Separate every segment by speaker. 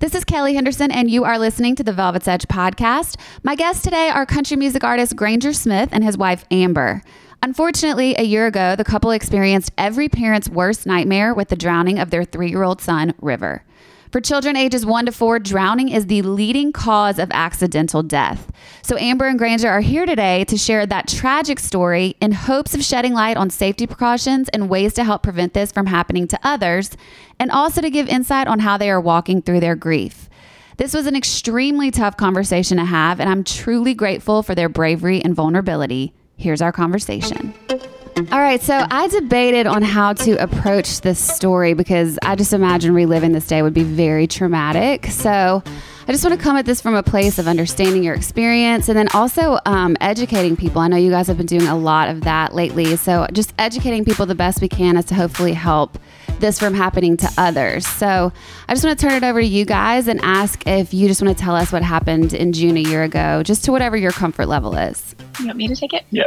Speaker 1: This is Kelly Henderson, and you are listening to the Velvet's Edge podcast. My guests today are country music artist Granger Smith and his wife, Amber. Unfortunately, a year ago, the couple experienced every parent's worst nightmare with the drowning of their 3-year-old son, River. For children ages 1 to 4, drowning is the leading cause of accidental death. So Amber and Granger are here today to share that tragic story in hopes of shedding light on safety precautions and ways to help prevent this from happening to others, and also to give insight on how they are walking through their grief. This was an extremely tough conversation to have, and I'm truly grateful for their bravery and vulnerability. Here's our conversation. All right, so I debated on how to approach this story because I just imagine reliving this day would be very traumatic. So I just want to come at this from a place of understanding your experience and then also educating people. I know you guys have been doing a lot of that lately. So just educating people the best we can is to hopefully help this from happening to others. So I just want to turn it over to you guys and ask if you just want to tell us what happened in June a year ago, just to whatever your comfort level is.
Speaker 2: You want me to take it?
Speaker 3: Yeah.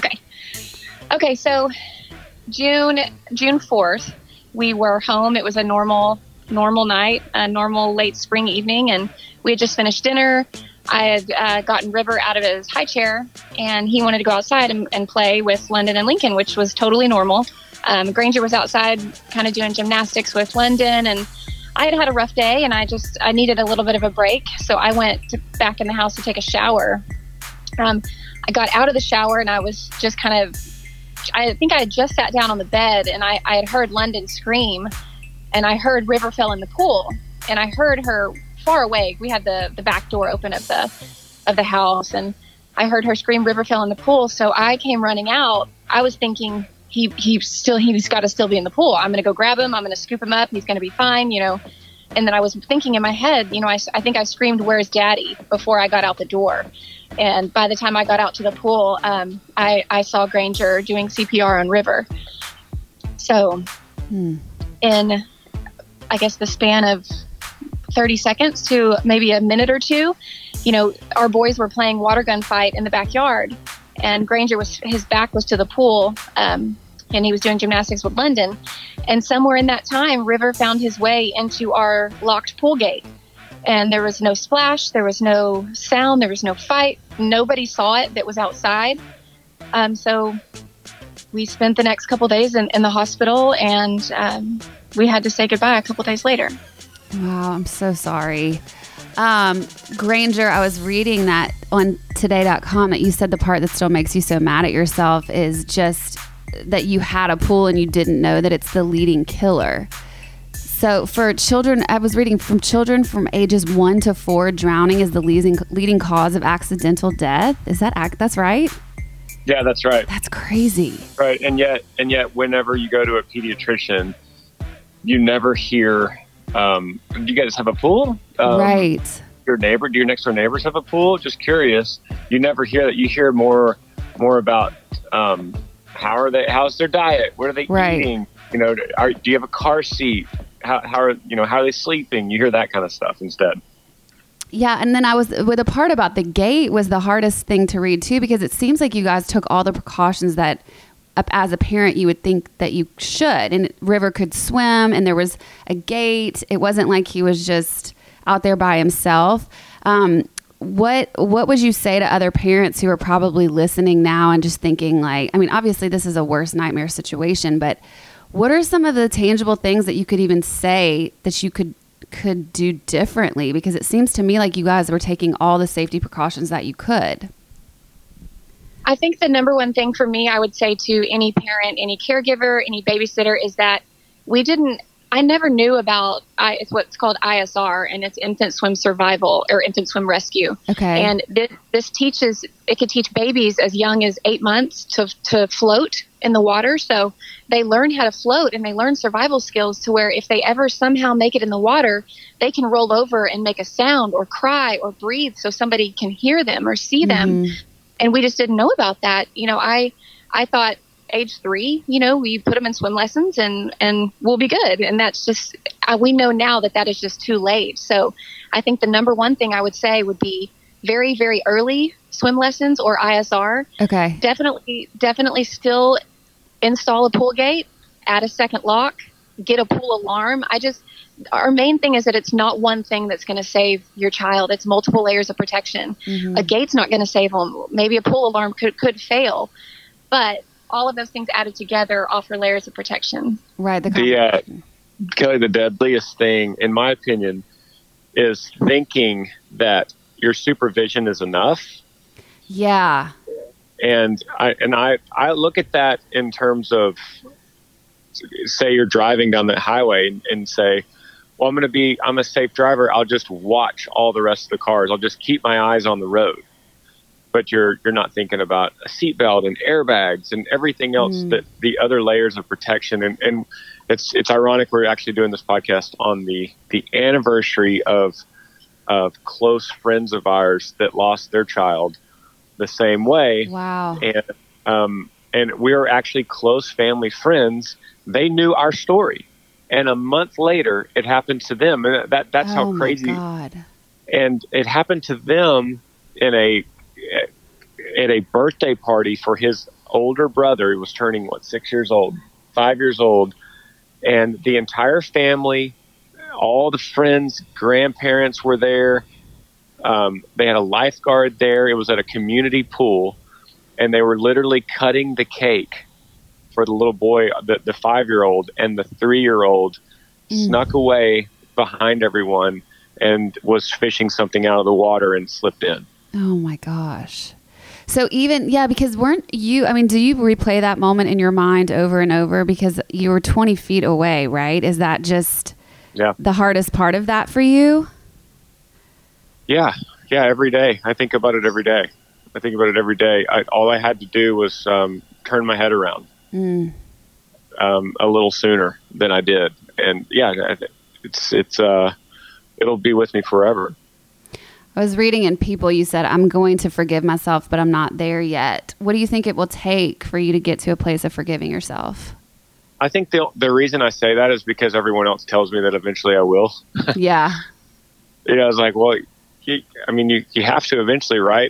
Speaker 2: Okay, so June 4th, we were home. It was a normal night, a normal late spring evening, and we had just finished dinner. I had gotten River out of his high chair, and he wanted to go outside and play with London and Lincoln, which was totally normal. Granger was outside kind of doing gymnastics with London, and I had a rough day, and I needed a little bit of a break, so I went back in the house to take a shower. I got out of the shower, and I was just I think I had just sat down on the bed, and I had heard London scream, and I heard River fell in the pool, and I heard her far away. We had the back door open of the house, and I heard her scream, River fell in the pool. So I came running out. I was thinking he's got to still be in the pool. I'm going to go grab him. I'm going to scoop him up. He's going to be fine, And then I was thinking in my head, I think I screamed, "Where's Daddy?" before I got out the door. And by the time I got out to the pool, I saw Granger doing CPR on River. So in, I guess, the span of 30 seconds to maybe a minute or two, our boys were playing water gun fight in the backyard. And Granger his back was to the pool, and he was doing gymnastics with London. And somewhere in that time, River found his way into our locked pool gate. And there was no splash, there was no sound, there was no fight. Nobody saw it that was outside. So we spent the next couple days in the hospital, and we had to say goodbye a couple days later.
Speaker 1: Wow, I'm so sorry. Granger, I was reading that on today.com that you said the part that still makes you so mad at yourself is just that you had a pool and you didn't know that it's the leading killer. So for children, I was reading from children from ages 1 to 4, drowning is the leading cause of accidental death. That's right?
Speaker 3: Yeah, that's right.
Speaker 1: That's crazy.
Speaker 3: Right. And yet whenever you go to a pediatrician, you never hear, do you guys have a pool?
Speaker 1: Right.
Speaker 3: Do your next door neighbors have a pool? Just curious. You never hear that. You hear more about, how's their diet? What are they eating? Do you have a car seat? How are they sleeping? You hear that kind of stuff instead.
Speaker 1: Yeah, and then I was with a part about the gate was the hardest thing to read too, because it seems like you guys took all the precautions that as a parent you would think that you should. And River could swim, and there was a gate. It wasn't like he was just out there by himself. What would you say to other parents who are probably listening now and just thinking obviously this is a worst nightmare situation, but what are some of the tangible things that you could even say that you could do differently? Because it seems to me like you guys were taking all the safety precautions that you could.
Speaker 2: I think the number one thing for me, I would say to any parent, any caregiver, any babysitter, is that I never knew about it's what's called ISR, and it's infant swim survival or infant swim rescue.
Speaker 1: Okay.
Speaker 2: And this it could teach babies as young as 8 months to float in the water. So they learn how to float, and they learn survival skills to where if they ever somehow make it in the water, they can roll over and make a sound or cry or breathe so somebody can hear them or see them. And we just didn't know about that. I thought age 3, we put them in swim lessons and we'll be good. And that's just, we know now that is just too late. So I think the number one thing I would say would be very, very early swim lessons or ISR.
Speaker 1: Okay.
Speaker 2: Definitely still install a pool gate, add a second lock, get a pool alarm. Our main thing is that it's not one thing that's going to save your child. It's multiple layers of protection. A gate's not going to save them. Maybe a pool alarm could fail, but all of those things added together offer layers of protection.
Speaker 1: Right.
Speaker 3: Kelly, the deadliest thing, in my opinion, is thinking that your supervision is enough.
Speaker 1: Yeah.
Speaker 3: And I look at that in terms of, say you're driving down the highway and say, well, I'm a safe driver. I'll just watch all the rest of the cars. I'll just keep my eyes on the road. But you're not thinking about a seatbelt and airbags and everything else, that the other layers of protection. And it's ironic we're actually doing this podcast on the anniversary of close friends of ours that lost their child the same way.
Speaker 1: Wow.
Speaker 3: And we were actually close family friends. They knew our story, and a month later it happened to them. And that's how crazy.
Speaker 1: My God.
Speaker 3: And it happened to them at a birthday party for his older brother. He was turning 5 years old, and the entire family, all the friends, grandparents were there. They had a lifeguard there. It was at a community pool, and they were literally cutting the cake for the little boy, the 5-year-old, and the 3-year-old snuck away behind everyone and was fishing something out of the water and slipped in.
Speaker 1: Oh my gosh. So because do you replay that moment in your mind over and over because you were 20 feet away, right? Is that just the hardest part of that for you?
Speaker 3: Yeah, every day. I think about it every day. All I had to do was turn my head around a little sooner than I did. And it'll be with me forever.
Speaker 1: I was reading in People, you said, I'm going to forgive myself, but I'm not there yet. What do you think it will take for you to get to a place of forgiving yourself?
Speaker 3: I think the reason I say that is because everyone else tells me that eventually I will.
Speaker 1: Yeah.
Speaker 3: I was like, well, you have to eventually, right?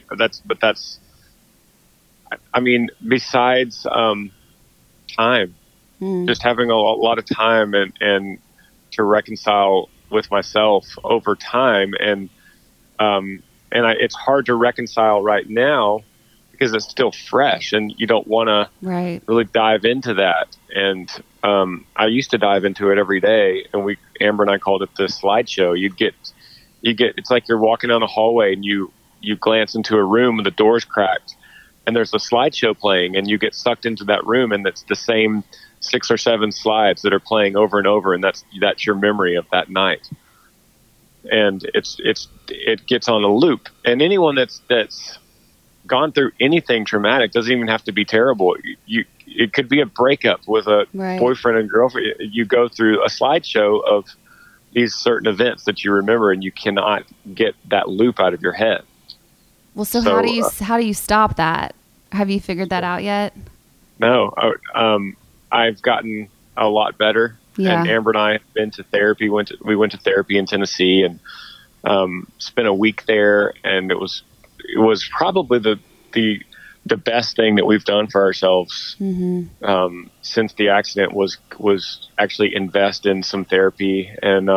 Speaker 3: Besides time, just having a lot of time and to reconcile with myself over time. And it's hard to reconcile right now because it's still fresh and you don't want to really dive into that. And I used to dive into it every day, and Amber and I called it the slideshow. You get it's like you're walking down a hallway and you glance into a room and the door's cracked and there's a slideshow playing, and you get sucked into that room, and it's the same 6 or 7 slides that are playing over and over, and that's your memory of that night. And it gets on a loop. And anyone that's gone through anything traumatic, doesn't even have to be terrible. It could be a breakup with a boyfriend and girlfriend. You go through a slideshow of these certain events that you remember, and you cannot get that loop out of your head.
Speaker 1: Well, so how do you stop that? Have you figured that out yet?
Speaker 3: No, I've gotten a lot better. Yeah. And Amber and I have been to therapy. We went to therapy in Tennessee and spent a week there, and it was probably the best thing that we've done for ourselves since the accident was actually invest in some therapy. And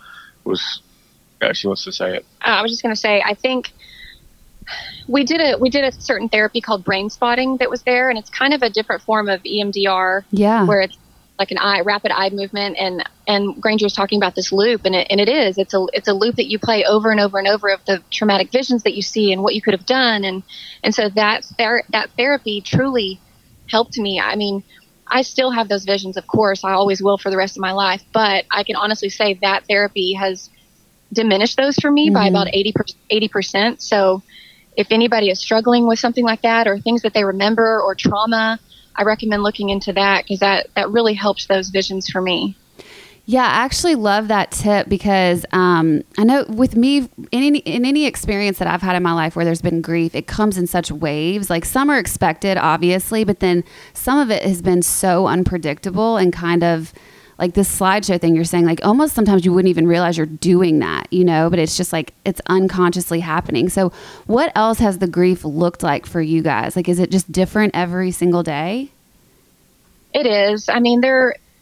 Speaker 3: she wants to say it.
Speaker 2: I was just going to say, I think we did a certain therapy called brain spotting that was there, and it's kind of a different form of EMDR.
Speaker 1: Yeah.
Speaker 2: Where it's like rapid eye movement, and Granger was talking about this loop, and it's a loop that you play over and over and over of the traumatic visions that you see and what you could have done, and so that therapy truly helped me. I mean, I still have those visions, of course. I always will for the rest of my life, but I can honestly say that therapy has diminished those for me by about 80%. So if anybody is struggling with something like that, or things that they remember, or trauma, I recommend looking into that, because that really helps those visions for me.
Speaker 1: Yeah, I actually love that tip, because I know with me, in any experience that I've had in my life where there's been grief, it comes in such waves. Like, some are expected, obviously, but then some of it has been so unpredictable, and kind of like this slideshow thing you're saying, like almost sometimes you wouldn't even realize you're doing that, but it's just like it's unconsciously happening. So what else has the grief looked like for you guys? Like, is it just different every single day?
Speaker 2: It is. I mean,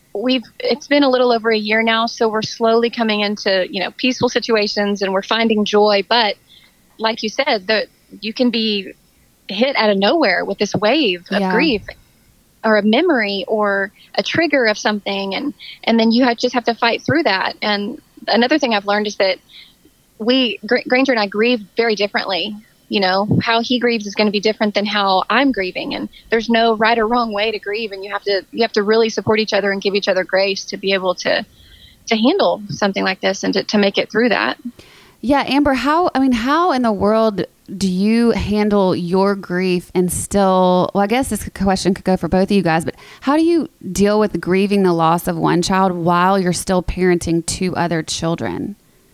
Speaker 2: it's been a little over a year now, so we're slowly coming into, peaceful situations, and we're finding joy. But like you said, you can be hit out of nowhere with this wave of grief, or a memory, or a trigger of something, and then you just have to fight through that. And another thing I've learned is that Granger and I grieve very differently. How he grieves is going to be different than how I'm grieving, and there's no right or wrong way to grieve, and you have to really support each other and give each other grace to be able to handle something like this and to make it through that.
Speaker 1: Yeah, Amber, how in the world do you handle your grief and still, well, I guess this question could go for both of you guys, but how do you deal with grieving the loss of one child while you're still parenting two other children?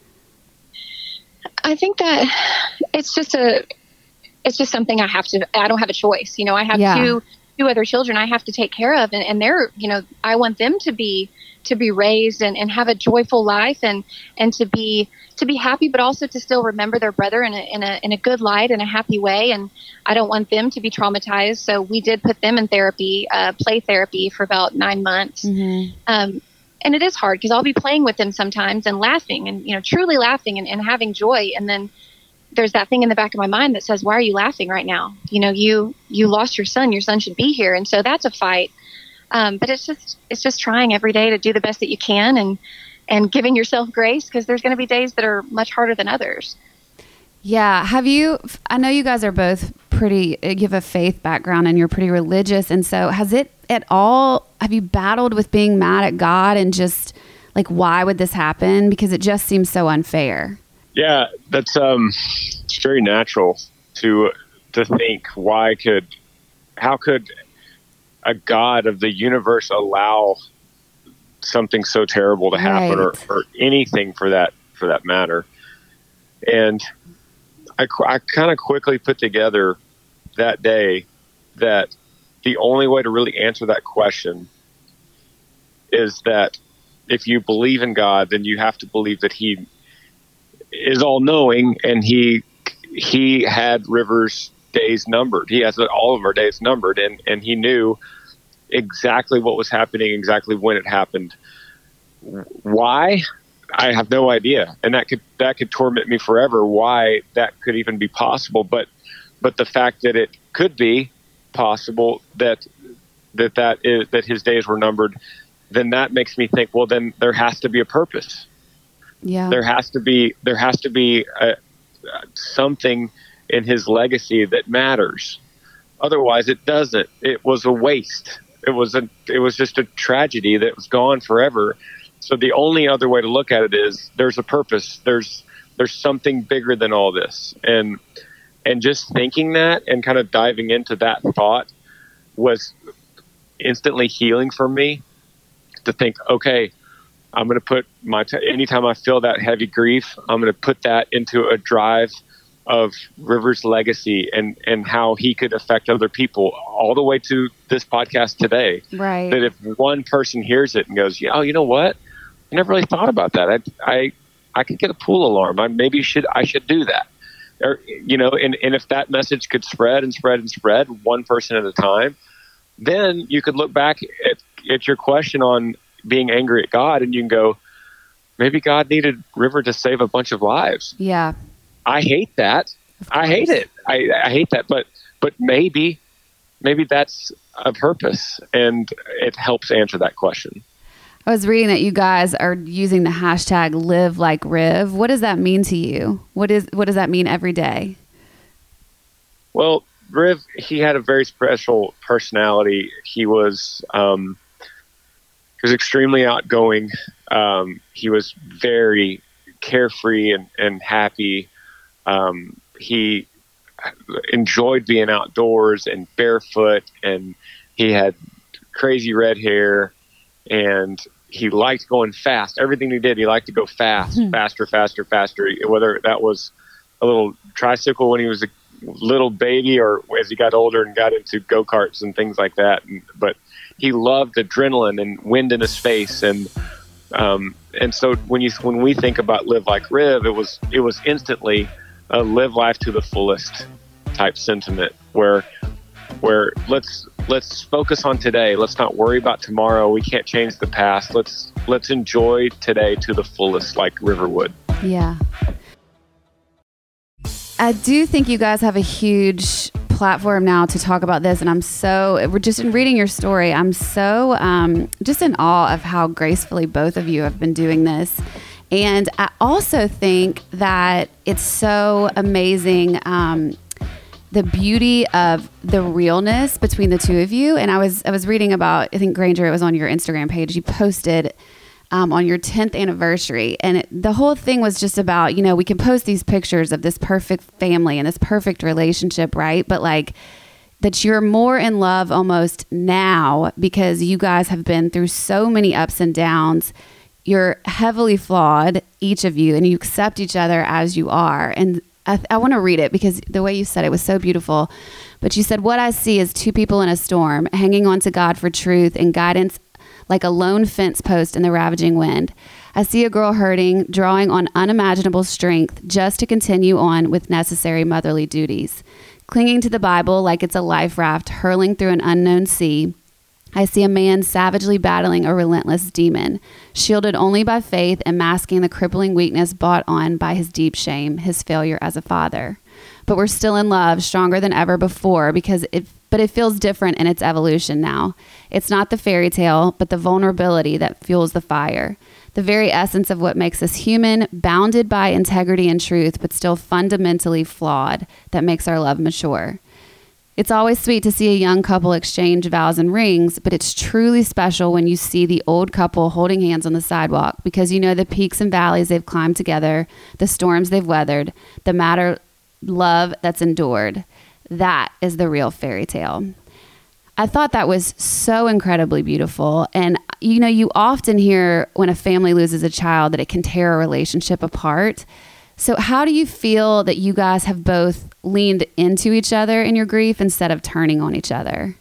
Speaker 2: I think that it's just something I don't have a choice. I have two other children I have to take care of, and they're, I want them to be raised and have a joyful life and to be happy, but also to still remember their brother in a good light, in a happy way. And I don't want them to be traumatized. So we did put them in therapy, play therapy, for about 9 months. Mm-hmm. And it is hard because I'll be playing with them sometimes and laughing and, truly laughing and having joy. And then there's that thing in the back of my mind that says, why are you laughing right now? You lost your son should be here. And so that's a fight. But it's just trying every day to do the best that you can and giving yourself grace, because there's going to be days that are much harder than others.
Speaker 1: Yeah. I know you guys are both you have a faith background and you're pretty religious. And so have you battled with being mad at God and just like, why would this happen? Because it just seems so unfair.
Speaker 3: Yeah, that's it's very natural to think, how could a God of the universe allow something so terrible to happen, or anything for that matter. And I kind of quickly put together that day that the only way to really answer that question is that if you believe in God, then you have to believe that He is all knowing, and He had River's days numbered. He has all of our days numbered, and He knew exactly what was happening, exactly when it happened. Why? I have no idea. And that could torment me forever, why that could even be possible. But the fact that it could be possible that His days were numbered, then that makes me think, well, then there has to be a purpose. Yeah. There has to be something in His legacy that matters. Otherwise it doesn't. It was a waste. It was just a tragedy that was gone forever. So the only other way to look at it is there's a purpose. There's something bigger than all this. And just thinking that and kind of diving into that thought was instantly healing for me, to think, okay, I'm going to put anytime I feel that heavy grief, I'm going to put that into a drive of River's legacy and how he could affect other people, all the way to this podcast today. Right. That if one person hears it and goes, yeah, you know what? I never really thought about that. I could get a pool alarm. I should do that. Or, and if that message could spread and spread and spread, one person at a time, then you could look back at your question on being angry at God, and you can go, maybe God needed River to save a bunch of lives. Yeah. I hate that. I hate it. I hate that. But maybe that's a purpose, and it helps answer that question.
Speaker 1: I was reading that you guys are using the hashtag Live Like Riv. What does that mean to you? What does that mean every day?
Speaker 3: Well, Riv, he had a very special personality. He was extremely outgoing. He was very carefree and happy. He enjoyed being outdoors and barefoot, and he had crazy red hair, and he liked going fast. Everything he did, he liked to go fast, faster. Whether that was a little tricycle when he was a little baby, or as he got older and got into go-karts and things like that. But he loved adrenaline and wind in his face, and so when we think about Live Like Riv, it was instantly a live life to the fullest type sentiment, where let's let's focus on today. Let's not worry about tomorrow. We can't change the past. Let's enjoy today to the fullest, like Riverwood.
Speaker 1: Yeah. I do think you guys have a huge platform now to talk about this, and we're just in reading your story, I'm so just in awe of how gracefully both of you have been doing this. And I also think that it's so amazing, the beauty of the realness between the two of you. And I was reading about, I think Granger, it was on your Instagram page, you posted on your 10th anniversary. And the whole thing was just about, we can post these pictures of this perfect family and this perfect relationship, right? But like that you're more in love almost now because you guys have been through so many ups and downs. You're heavily flawed, each of you, and you accept each other as you are. And I want to read it because the way you said it was so beautiful. But you said, "What I see is two people in a storm, hanging on to God for truth and guidance like a lone fence post in the ravaging wind. I see a girl hurting, drawing on unimaginable strength just to continue on with necessary motherly duties. Clinging to the Bible like it's a life raft hurling through an unknown sea. I see a man savagely battling a relentless demon, shielded only by faith and masking the crippling weakness brought on by his deep shame, his failure as a father. But we're still in love, stronger than ever before, but it feels different in its evolution now. It's not the fairy tale, but the vulnerability that fuels the fire. The very essence of what makes us human, bounded by integrity and truth, but still fundamentally flawed, that makes our love mature. It's always sweet to see a young couple exchange vows and rings, but it's truly special when you see the old couple holding hands on the sidewalk because you know the peaks and valleys they've climbed together, the storms they've weathered, the matter love that's endured. That is the real fairy tale." I thought that was so incredibly beautiful. And, you often hear when a family loses a child that it can tear a relationship apart. So how do you feel that you guys have both leaned into each other in your grief instead of turning on each other?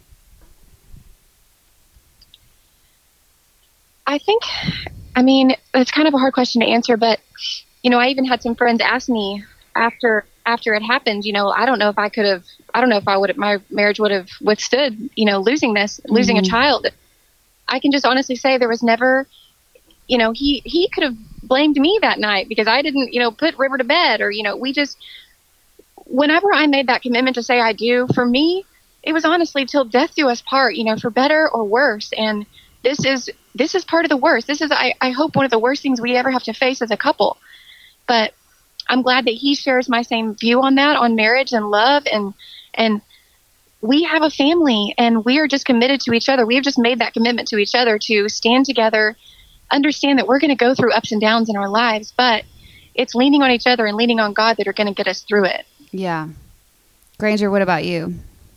Speaker 2: It's kind of a hard question to answer, but, I even had some friends ask me after it happened, I don't know if my marriage would have withstood, losing a child. I can just honestly say there was never, he could have blamed me that night because I didn't, put River to bed or, whenever I made that commitment to say I do, for me, it was honestly till death do us part, for better or worse. And this is part of the worst. This is, I hope, one of the worst things we ever have to face as a couple. But I'm glad that he shares my same view on that, on marriage and love. And we have a family and we are just committed to each other. We have just made that commitment to each other to stand together, understand that we're going to go through ups and downs in our lives, but it's leaning on each other and leaning on God that are going to get us through it.
Speaker 1: Yeah. Granger, what about you?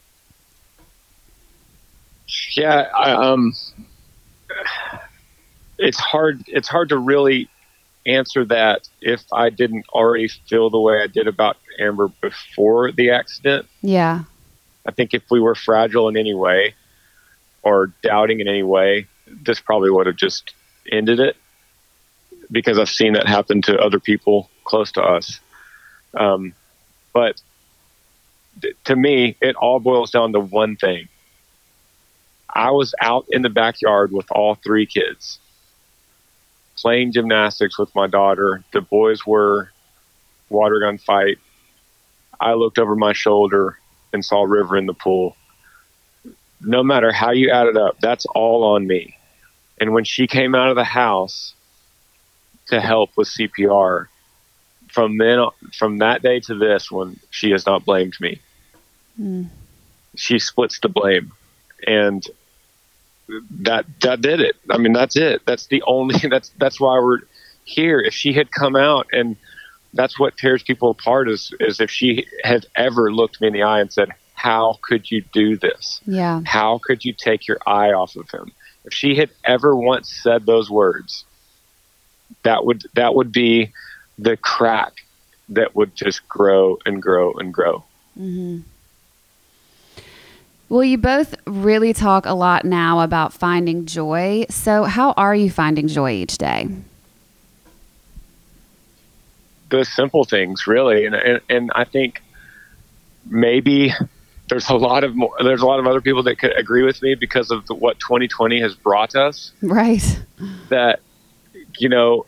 Speaker 3: Yeah. It's hard to really answer that if I didn't already feel the way I did about Amber before the accident.
Speaker 1: Yeah.
Speaker 3: I think if we were fragile in any way or doubting in any way, this probably would have just ended it because I've seen that happen to other people close to us. But to me, it all boils down to one thing. I was out in the backyard with all three kids, playing gymnastics with my daughter. The boys were water gun fight. I looked over my shoulder and saw River in the pool. No matter how you add it up, that's all on me. And when she came out of the house to help with CPR, from that day to this one, she has not blamed me. She splits the blame. And that did it. I mean, that's it. That's the only, that's why we're here. If she had come out, and that's what tears people apart is if she had ever looked me in the eye and said, "How could you do this?
Speaker 1: Yeah.
Speaker 3: How could you take your eye off of him?" If she had ever once said those words, that would be the crack that would just grow and grow and grow.
Speaker 1: Mm-hmm. Well, you both really talk a lot now about finding joy. So how are you finding joy each day? The
Speaker 3: simple things, really. And I think maybe there's a lot of other people that could agree with me because of what 2020 has brought us.
Speaker 1: Right.
Speaker 3: That, you know,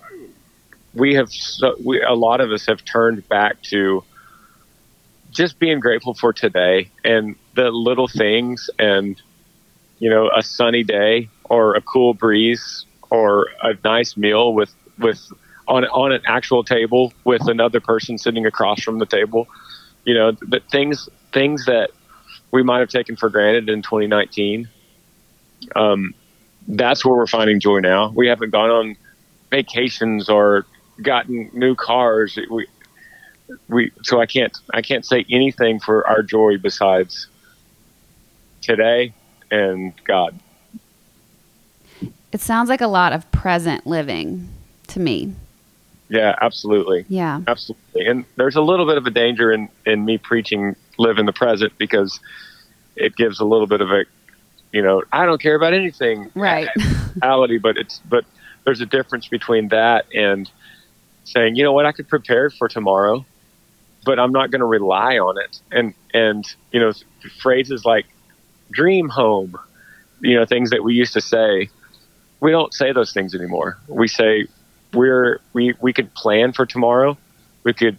Speaker 3: a lot of us have turned back to just being grateful for today and the little things, and, you know, a sunny day or a cool breeze or a nice meal with on an actual table with another person sitting across from the table. You know, the things that we might have taken for granted in 2019. That's where we're finding joy now. We haven't gone on vacations or gotten new cars. So I can't say anything for our joy besides today and God.
Speaker 1: It sounds like a lot of present living to me.
Speaker 3: Yeah, absolutely.
Speaker 1: Yeah,
Speaker 3: absolutely. And there's a little bit of a danger in me preaching live in the present, because it gives a little bit of a, you know, I don't care about anything,
Speaker 1: right?
Speaker 3: Reality, but there's a difference between that and saying, you know what, I could prepare for tomorrow, but I'm not going to rely on it. And you know, phrases like dream home, you know, things that we used to say, we don't say those things anymore. We say we could plan for tomorrow. We could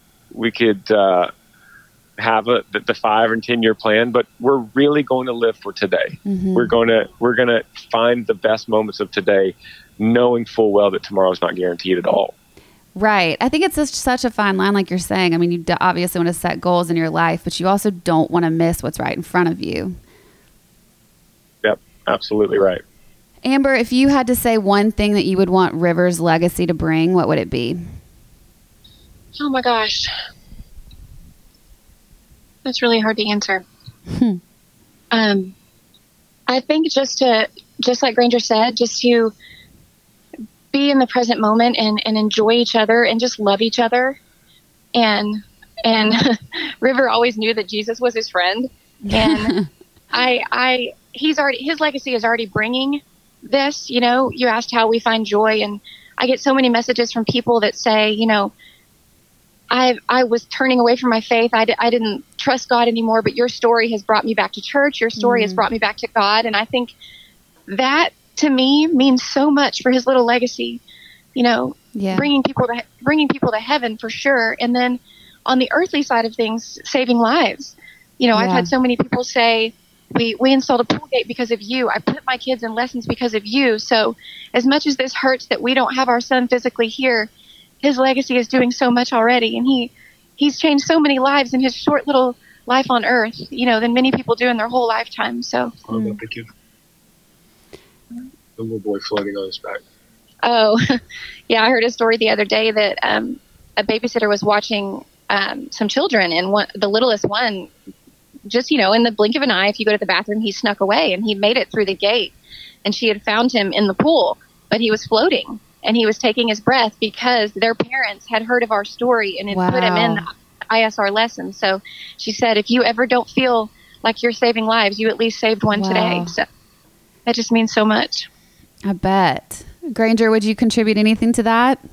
Speaker 3: have the 5 and 10 year plan, but we're really going to live for today. Mm-hmm. We're going to find the best moments of today, knowing full well that tomorrow is not guaranteed at all.
Speaker 1: Right. I think it's such a fine line, like you're saying. I mean, you obviously want to set goals in your life, but you also don't want to miss what's right in front of you.
Speaker 3: Yep, absolutely right.
Speaker 1: Amber, if you had to say one thing that you would want River's legacy to bring, what would it be?
Speaker 2: Oh my gosh. That's really hard to answer. I think just like Granger said, just to be in the present moment and enjoy each other and just love each other. And River always knew that Jesus was his friend. And his legacy is already bringing this. You know, you asked how we find joy, and I get so many messages from people that say, you know, I was turning away from my faith. I didn't trust God anymore, but your story has brought me back to church. Your story has brought me back to God. And I think that to me means so much for his little legacy, you know, bringing people to heaven for sure. And then on the earthly side of things, saving lives. You know, I've had so many people say, we installed a pool gate because of you. I put my kids in lessons because of you. So as much as this hurts that we don't have our son physically here, his legacy is doing so much already. And he's changed so many lives in his short little life on earth, you know, than many people do in their whole lifetime. So.
Speaker 3: Thank you. The little boy floating on his back.
Speaker 2: Oh, yeah. I heard a story the other day that a babysitter was watching some children, and the littlest one, just, you know, in the blink of an eye, if you go to the bathroom, he snuck away and he made it through the gate, and she had found him in the pool, but he was floating and he was taking his breath because their parents had heard of our story and had put him in the ISR lesson. So she said, if you ever don't feel like you're saving lives, you at least saved one today. So that just means so much.
Speaker 1: I bet. Granger, would you contribute anything to that?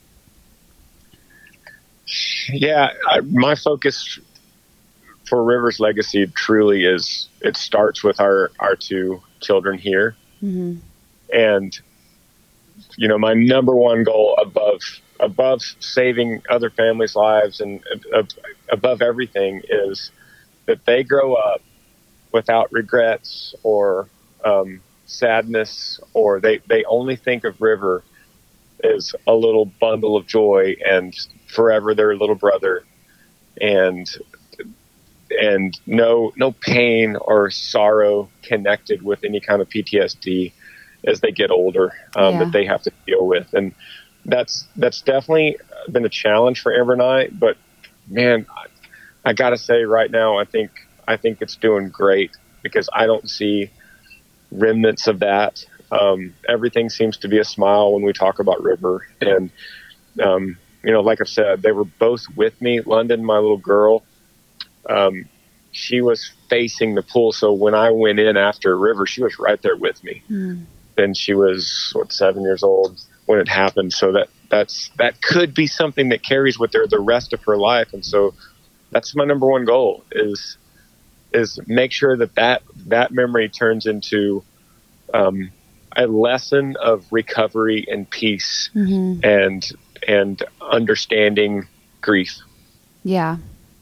Speaker 3: Yeah, my focus for River's legacy truly is, it starts with our 2 children here. Mm-hmm. And, you know, my number one goal above saving other families' lives and above everything is that they grow up without regrets or sadness, or they only think of River as a little bundle of joy and forever their little brother, and no pain or sorrow connected with any kind of PTSD as they get older that they have to deal with. And that's definitely been a challenge for Amber and I, but man, I gotta say right now, I think it's doing great, because I don't see remnants of that. Everything seems to be a smile when we talk about River. And, you know, like I said, they were both with me. London, my little girl, she was facing the pool. So when I went in after River, she was right there with me. And she was 7 years old when it happened. So that could be something that carries with her the rest of her life. And so that's my number one goal, is is make sure that memory turns into a lesson of recovery and peace and understanding grief.
Speaker 1: Yeah.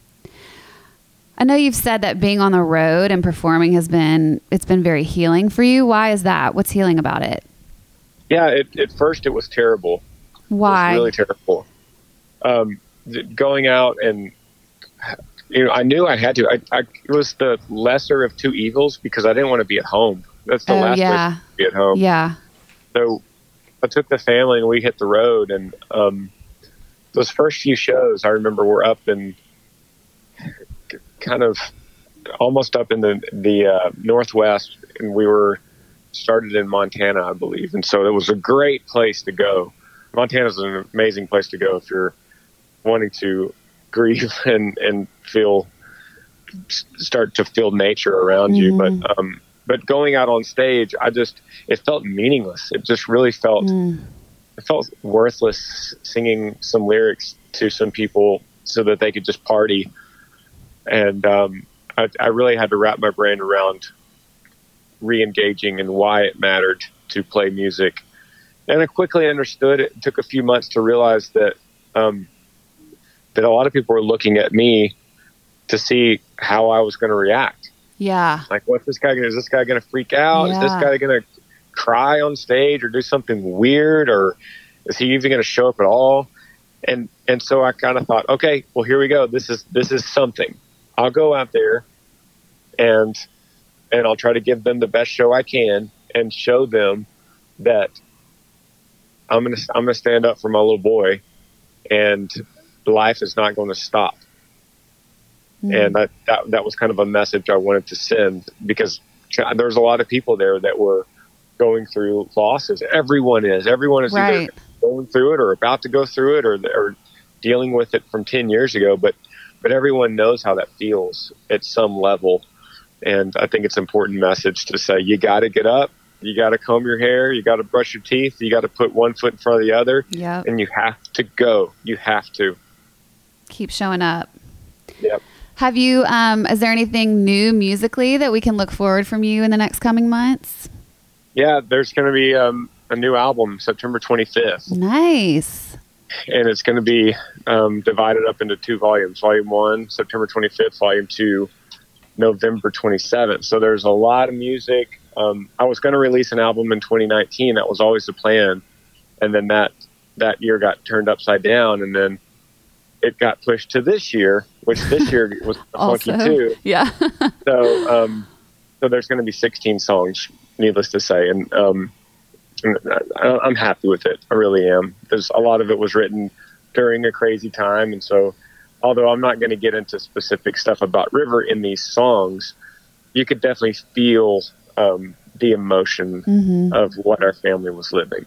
Speaker 1: I know you've said that being on the road and performing it's been very healing for you. Why is that? What's healing about it?
Speaker 3: Yeah, at first it was terrible.
Speaker 1: Why?
Speaker 3: It was really terrible. Going out and, I knew I had to. It was the lesser of two evils because I didn't want to be at home. That's the last place to be at home.
Speaker 1: Yeah.
Speaker 3: So I took the family and we hit the road. And those first few shows, I remember, were up in kind of almost up in the Northwest, and we were started in Montana, I believe. And so it was a great place to go. Montana's an amazing place to go if you're wanting to grieve and start to feel nature around you. But going out on stage, it felt meaningless. It just really felt, it felt worthless singing some lyrics to some people so that they could just party. And I really had to wrap my brain around re-engaging and why it mattered to play music. And I quickly understood it. It took a few months to realize that that a lot of people were looking at me to see how I was going to react.
Speaker 1: Yeah.
Speaker 3: Like, what's this guy going to, is this guy going to freak out?
Speaker 1: Yeah.
Speaker 3: Is this guy going to cry on stage or do something weird? Or is he even going to show up at all? And so I kind of thought, okay, well, here we go. This is something. I'll go out there and I'll try to give them the best show I can and show them that I'm going to stand up for my little boy, and life is not going to stop. And that was kind of a message I wanted to send, because there's a lot of people there that were going through losses. Everyone is
Speaker 1: right.
Speaker 3: Either going through it or about to go through it or dealing with it from 10 years ago. But everyone knows how that feels at some level. And I think it's an important message to say, you got to get up, you got to comb your hair, you got to brush your teeth, you got to put one foot in front of the other.
Speaker 1: Yep.
Speaker 3: And you have to go. You have to
Speaker 1: keep showing up.
Speaker 3: Yep.
Speaker 1: Have you, is there anything new musically that we can look forward from you in the next coming months?
Speaker 3: Yeah, there's going to be a new album, September 25th.
Speaker 1: Nice.
Speaker 3: And it's going to be divided up into 2 volumes. Volume 1, September 25th. Volume 2, November 27th. So there's a lot of music. I was going to release an album in 2019. That was always the plan. And then that year got turned upside down. And then it got pushed to this year, which this year was funky too.
Speaker 1: Yeah.
Speaker 3: So there's going to be 16 songs, needless to say. And I'm happy with it. I really am. There's a lot of it was written during a crazy time. And so, although I'm not going to get into specific stuff about River in these songs, you could definitely feel the emotion of what our family was living.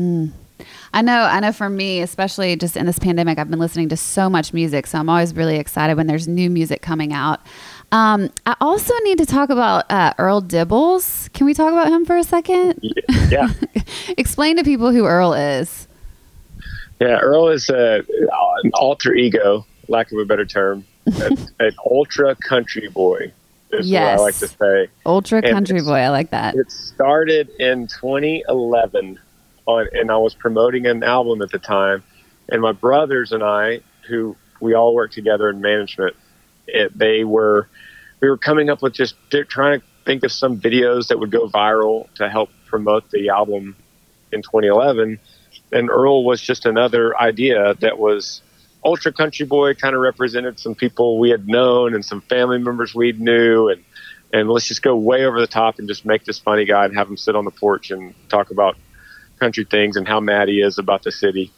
Speaker 1: I know for me, especially just in this pandemic, I've been listening to so much music. So I'm always really excited when there's new music coming out. I also need to talk about Earl Dibbles. Can we talk about him for a second?
Speaker 3: Yeah.
Speaker 1: Explain to people who Earl is.
Speaker 3: Yeah, Earl is an alter ego, lack of a better term, an ultra country boy is what I like to say.
Speaker 1: Ultra country boy, I like that.
Speaker 3: It started in 2011, and I was promoting an album at the time, and my brothers and I, who we all worked together in management, we were coming up with just trying to think of some videos that would go viral to help promote the album in 2011. And Earl was just another idea that was ultra country boy, kind of represented some people we had known and some family members we knew. And let's just go way over the top and just make this funny guy and have him sit on the porch and talk about country things and how mad he is about the city.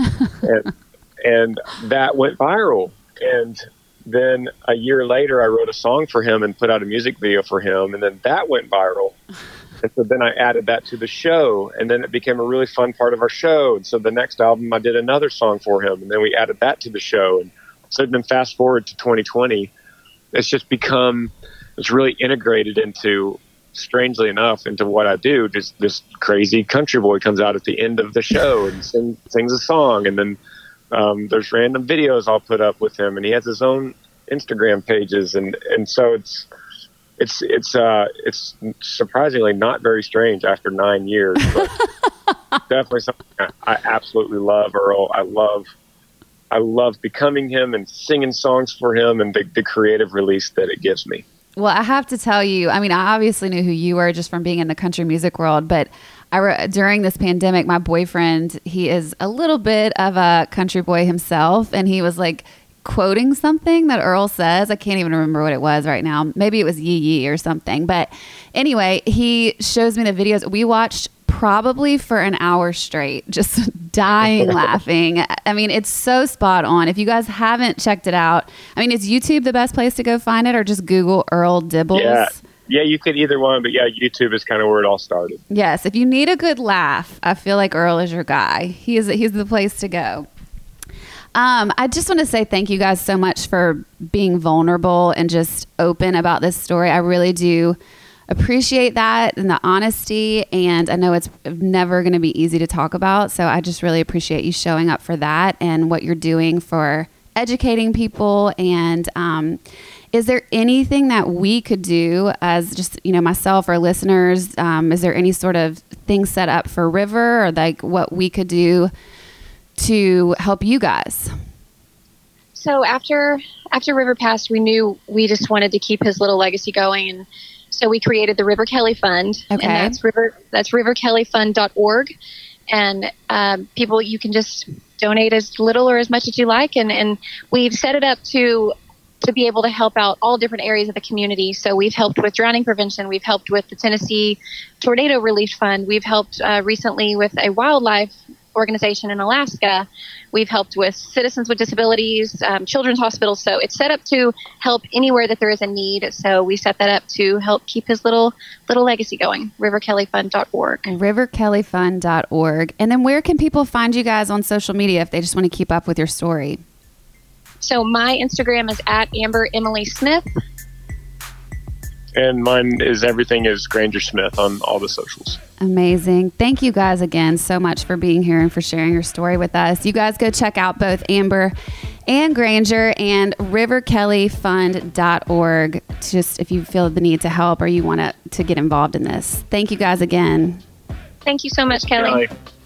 Speaker 3: and that went viral. And then a year later, I wrote a song for him and put out a music video for him. And then that went viral. And so then I added that to the show, and then it became a really fun part of our show. And so the next album, I did another song for him, and then we added that to the show. And so then fast forward to 2020, it's just it's really integrated into, strangely enough, into what I do. Just this crazy country boy comes out at the end of the show and sings a song. And then there's random videos I'll put up with him, and he has his own Instagram pages. And so it's surprisingly not very strange after 9 years, but definitely something I absolutely love. Earl, I love becoming him and singing songs for him, and the creative release that it gives me.
Speaker 1: Well, I have to tell you, I mean, I obviously knew who you were just from being in the country music world, but during this pandemic, my boyfriend, he is a little bit of a country boy himself, and he was like quoting something that Earl says. I can't even remember what it was right now. Maybe it was yee yee or something. But anyway, he shows me the videos. We watched probably for an hour straight, just dying laughing. I mean, it's so spot on. If you guys haven't checked it out, I mean, is YouTube the best place to go find it, or just Google Earl Dibbles?
Speaker 3: Yeah, you could either one, but yeah, YouTube is kind of where it all started.
Speaker 1: Yes, if you need a good laugh, I feel like Earl is your guy. He's the place to go. I just want to say thank you guys so much for being vulnerable and just open about this story. I really do appreciate that and the honesty, and I know it's never going to be easy to talk about, so I just really appreciate you showing up for that and what you're doing for educating people. And is there anything that we could do as just, myself or listeners? Is there any sort of thing set up for River, or like what we could do to help you guys?
Speaker 2: So after River passed, we knew we just wanted to keep his little legacy going, and so we created the River Kelly Fund.
Speaker 1: Okay.
Speaker 2: And that's riverkellyfund.org. And people, you can just donate as little or as much as you like, and we've set it up to be able to help out all different areas of the community. So we've helped with drowning prevention. We've helped with the Tennessee Tornado Relief Fund. We've helped recently with a wildlife organization in Alaska. We've helped with Citizens with Disabilities, children's hospitals. So it's set up to help anywhere that there is a need. So we set that up to help keep his little legacy going. riverkellyfund.org.
Speaker 1: riverkellyfund.org. And then where can people find you guys on social media if they just want to keep up with your story?
Speaker 2: So my Instagram is @AmberEmilySmith.
Speaker 3: And mine is everything is Granger Smith on all the socials.
Speaker 1: Amazing. Thank you guys again so much for being here and for sharing your story with us. You guys go check out both Amber and Granger and riverkellyfund.org just if you feel the need to help or you want to get involved in this. Thank you guys again.
Speaker 2: Thank you so much, Kelly.
Speaker 3: Bye.